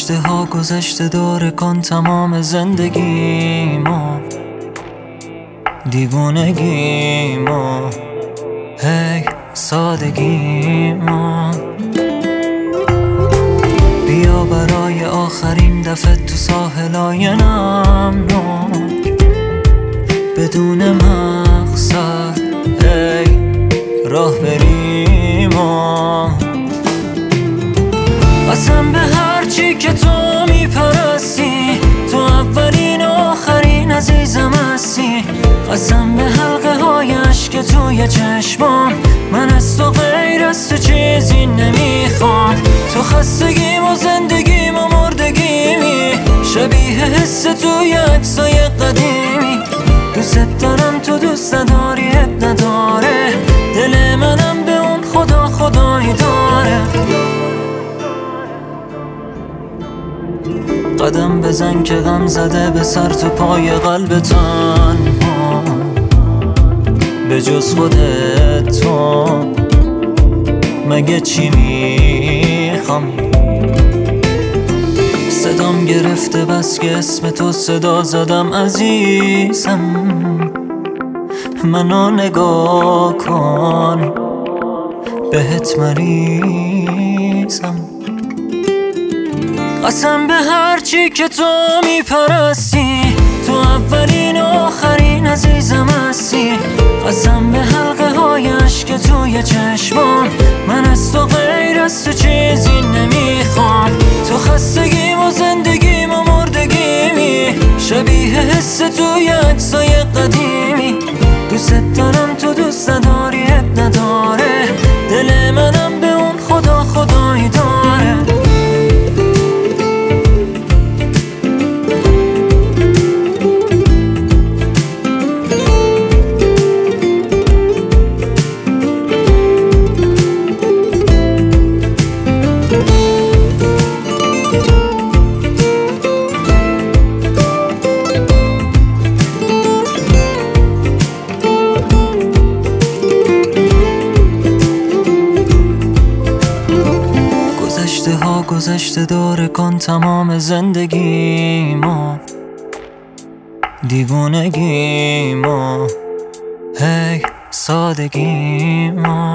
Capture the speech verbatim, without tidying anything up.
گذشته ها گذشته داره کن تمام زندگیمو، دیوونگیمو، هی سادگیمو. بیا برای آخرین دفعه تو ساحلای نمناک، بدون مقصد هی راه بریم و قسم به هرچی که تو میپرستی، تو اولین و آخرین عزیزم هستی. قسم به حلقه های عشق توی چشمام، من از تو غیر از تو چیزی نمیخوام. تو خستگیم و زندگیم و مردگیمی، شبیه حس توی عکسای قدیمی. دوست دارم تو دوست نداری اب نداره، دل منم به اون خدا خدایی داره. قدم بزن که غم زده به سر تو پای قلب تنها، به جز خودت تو مگه چی میخوام؟ صدام گرفته بس که اسم تو صدا زدم عزیزم، منو نگاه کن بهت مریضم. قسم به هرچی که تو میپرستی، تو اولین و آخرین عزیزم هستی. قسم به حلقه های عشق توی چشمام، من از تو غیر از تو چیزی نمیخوام. تو خستگیم و زندگیم و مردگیمی، شبیه حس توی عکسای قدیمی. دوست دارم تو دوست نداری اب نداره، دل منم به اون خدا خدایی داره. گذشته ها گذشته داره کن تمام زندگیمو، دیوونگیمو، هی سادگیمو.